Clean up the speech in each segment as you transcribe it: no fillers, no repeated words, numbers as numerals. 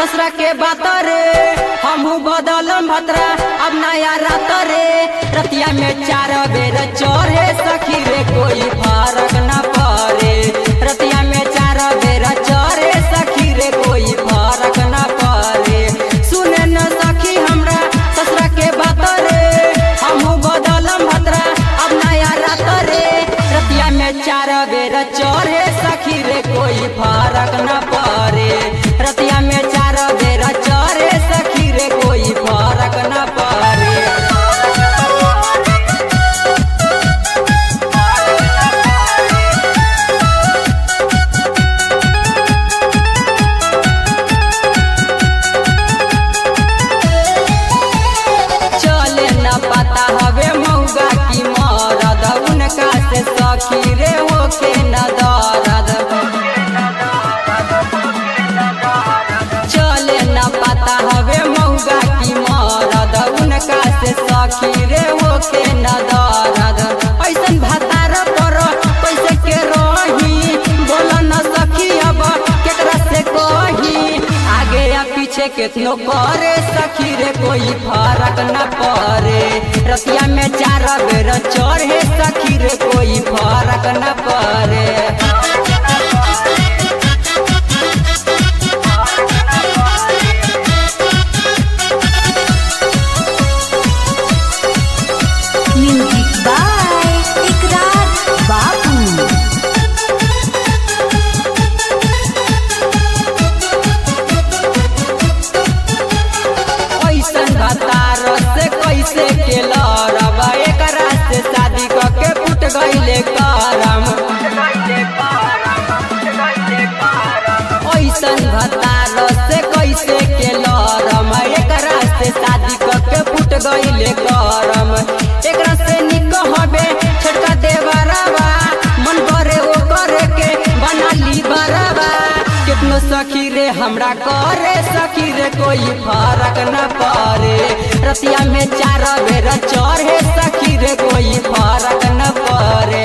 ससुरा के बात रे हमहू बदलम भतरा अब नया रात रे रतिया में 4 बेर चढ़े सखी रे कोई फर्क न पड़े रतिया में 4 बेर चढ़े सखी रे कोई फर्क न पड़े सुने न सखी हमरा ससुरा के बात रे हमहू बदलम भतरा अब नया रात रे रतिया में 4 बेर चढ़े सखी रे कोई फर्क न पड़े रतिया में 4 बेर चढ़े सखी रे कोई फर्क न पड़े चले न पता हवे मौगा की मरद उनका से सखी रे होके न दर्द चले न पता हवे मौगा की मरद उनका से सखी रे होके न दर्द ऐसन भतार पर कैसे के रही बोल न सखी अब केकरा से कही आगे या पीछे केतनो करे सखी रे कोई फर्क न पड़े रतिया में 4 बेर चढ़े सखी रे कोई फर्क न पड़े म्यूजिक बाय इकरार बाबू। ऐसन भतार से कैसे के लड़ब एकरा से शादी करके फुट गईले करम ऐसन भतार से कैसे के लड़म एकरा से शादी करके फुट गईले करम एकरा से निक हबे छोटका देवरवा मन करे ओ करे के बना ली बरवा कितनो सखी रे हमरा करे सखी रे कोई फर्क न पड़े रतिया में 4 बेर चढ़े सखी रे कोई फर्क न पड़े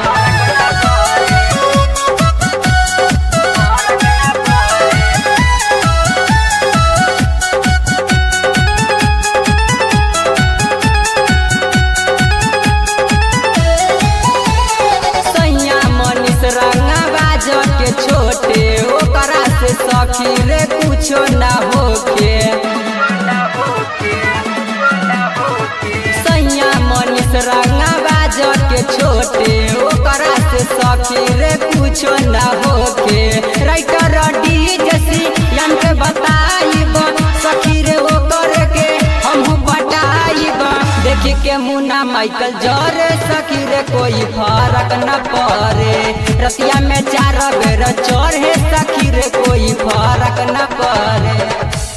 सैया मनीष रंगा बाज के छोटे ओकरा से सखी रे कुछो न होके सैया मनीष रंगा बाज के छोटे ओकरा से सखी रे कुछो न होके राइटर डी जैसी यान के बताइब सखी रे ओकर के हमहू बताइब देखी के मुन्ना माइकल जरे सखी रे कोई फर्क न पड़े रतिया में 4 बेर चढ़े सखी रे कोई फर्क न पड़े।